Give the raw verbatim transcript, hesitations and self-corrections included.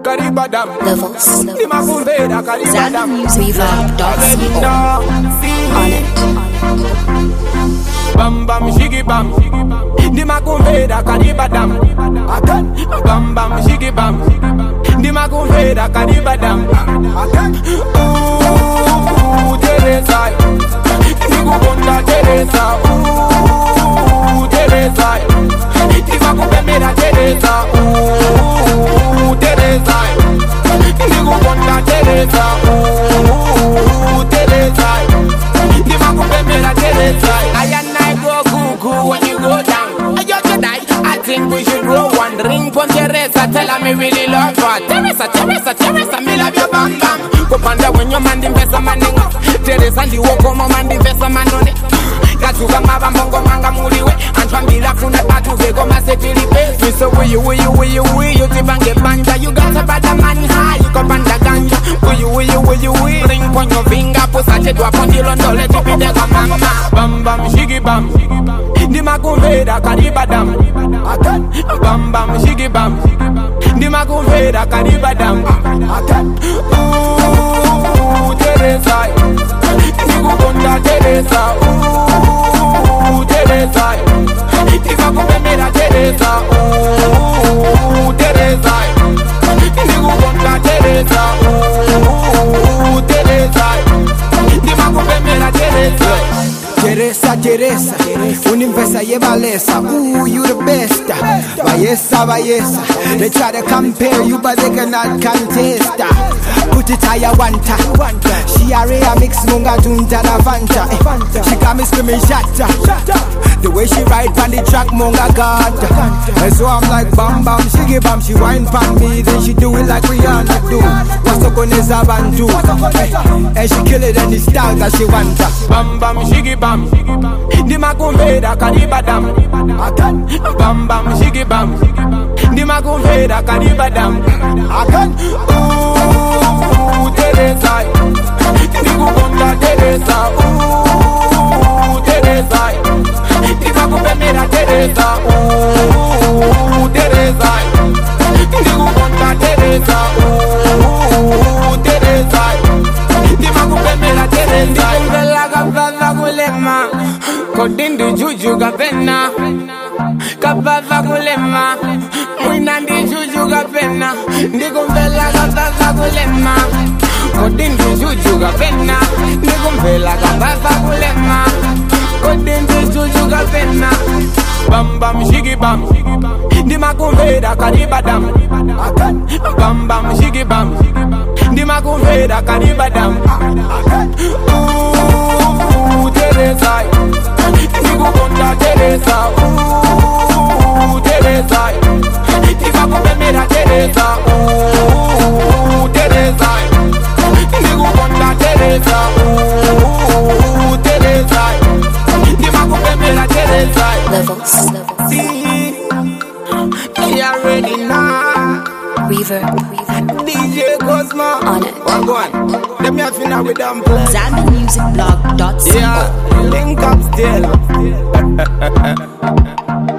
Karibadam. Levels. Dimakumveda Karibadam. Reverb dot co. On it. Bam bam shiggy bam. Dimakumveda Karibadam. Bam bam shiggy bam. Dimakumveda Karibadam. Ooh, Teresa. Digubonda Teresa. Ooh, Teresa. Dimakumveda Teresa. Ooh, Teresa. Digubonda Teresa. Ooh, Teresa. Dimakumveda Teresa. I and I go cuckoo when you go down. I just die. I think we should roll one ring for Teresa. Tell her me really love her. Teresa, Teresa, Teresa, me love you bam bam. Go panda when your man invest a man in Teresa, you walk on my man invest a man on it. Katuga maba mbongo manga muliwe. Antwambila kuna batu vego masekili pesi. We say we you, we you, we you, we you. Tibange banja, you got a bad man high. You go panda ganja. We you, we you, we you, we. Ring on your finger, pusa chetu upon the londo. Let it be the mama. Bam bam, shiggy bam. Dimakumveda Karibadam. Bam bam, shiggy bam. Dimakumveda Karibadam. Ooh, Teresa. Digubonda Teresa. Ooh, Teresa. Dimakumveda Teresa. Ooh, Teresa. Digubonda Teresa. Ooh, Teresa. Dimakumveda Teresa. Teresa, Teresa, Universa Yevalesa, ooh, you the best. Vayesa, Vayesa, they try to compare you, but they cannot contest. Put it how you want her. She a rare mix, munga junta la fanta. She got me screaming shatta. The way she ride on the track, munga god. And so I'm like bam bam, she give bam, she wine pan me, then she do it like Rihanna do. What's up on the Zabantu? And she kill it in the style that she want her. Bam bam, shiggy bam. Dimakumveda Karibadam. Bam bam, shiggy bam. Dimakumveda Karibadam. Ooh, Teresa. Digubonda Teresa. Ooh, Teresa. Dimakumveda Teresa. Ooh, Teresa. Digubonda Teresa. Ooh, Teresa. Dimakumveda Teresa. Kulema, kodindi juju gapena, kabava kulema, mwinandi juju gapena, ndikumbela kabava kulema, kodindi juju gapena, ndikumbela kabava kulema, kodindi juju gapena. Bam bam shiggy bam, dimakumveda Karibadam. Bam bam shiggy bam, dimakumveda Karibadam. Ooh, Teresa, Digubonda Teresa. Ooh, Teresa, Dimakumveda Teresa. Ooh, Teresa, Digubonda Teresa. Ooh, Teresa, Dimakumveda Teresa. Levels. See, you already know. Reverb. D J Cosmo. On it. One go on. Let me have fun with them play. Zambian Music Blog dot co. Yeah, link up still.